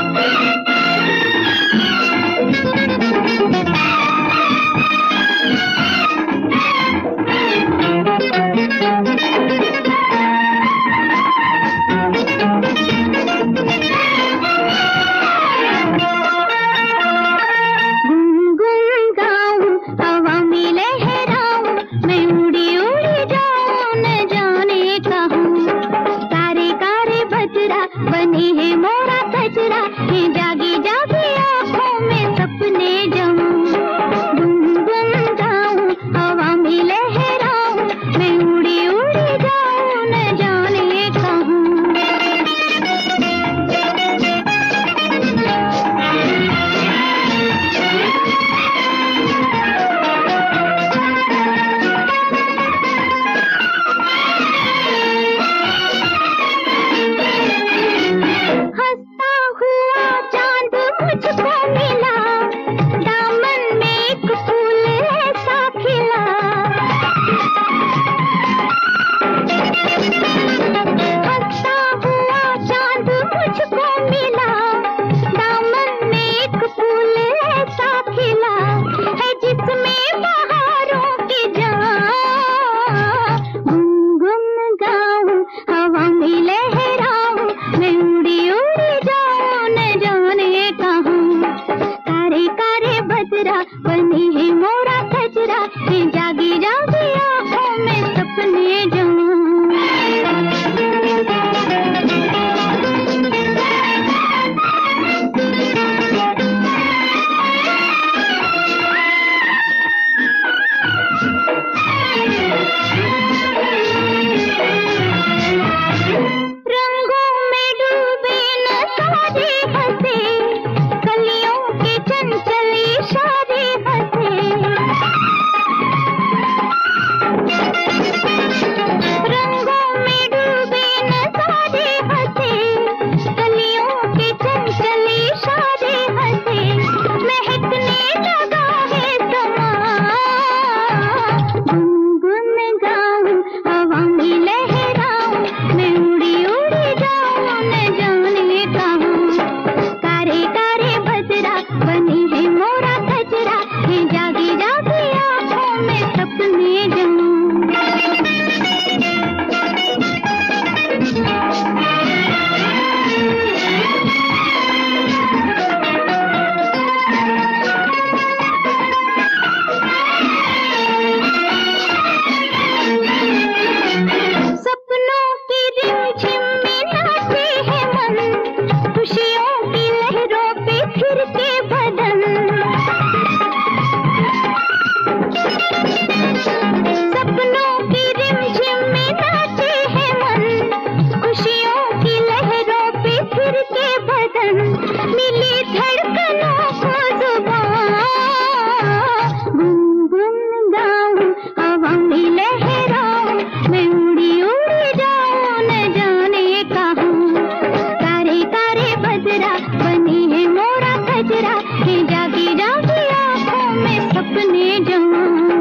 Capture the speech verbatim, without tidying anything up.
बनी है मोरा कचरा, ये जागी जागी आँखों में सपने जमूं। गुम गुम गाऊं, हवा में लहराऊं, मैं उड़ी उड़ी जाऊं न जाने कहूँ। मुझको मिला दामन में एक फूल ऐसा खिला, हंसता हुआ चांद मुझको मिला, दामन में एक फूल ऐसा खिला है जिसमें बहारों की जान। गुम गुम गाऊं, हवा में लहराऊं, मैं उड़ी उड़ी जाऊं न जाने कहूँ। कारे कारे बदरा बनी है मोरा कचरा, ये जागी जागी आँखों में सपने जमूं। रंगों में डूबे न सारे हंसे, कलियों के चंचल इशारे हंसे। रंगों में डूबे न सारे हंसे, कलियों के चंचल इशारे हंसे। महकने लगा है समा, गुन गुन गाऊं, हवा में लहराऊं, मैं उड़ी उड़ी जाऊं न जाने कहूँ। कारे कारे बदरा बनी है मोरा कचरा, ये जागी जागी आँखों में सपने जमूं। सपनों की रिमझिम में नाचे है मन, खुशियों की लहरों पे फिर के बदन। सपनों की रिमझिम में नाचे है मन, खुशियों की लहरों पे फिर के बदन। मिली धड़कनों को जुबान, गुम गुम गाऊं, हवा में लहराऊं, मैं उड़ी उड़ी जाऊं न जाने कहूँ। कारे कारे बदरा बनी है मोरा कचरा, ये जागी जागी आँखों में सपने जमूं।